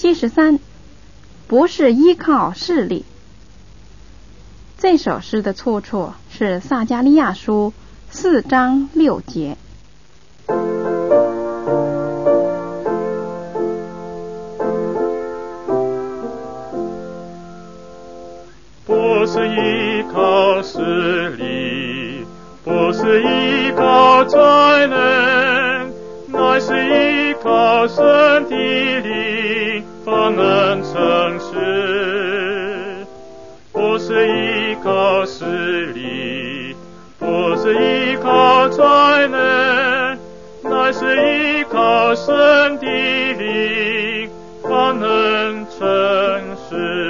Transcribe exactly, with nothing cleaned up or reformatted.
七十三，不是依靠势力。这首诗的出处是撒迦利亚书四章六节。 不是依靠势力，不是依靠才能，乃是依靠神的灵，方能成事。不是依靠势力，不是依靠才能，乃是依靠神的灵，方能成事。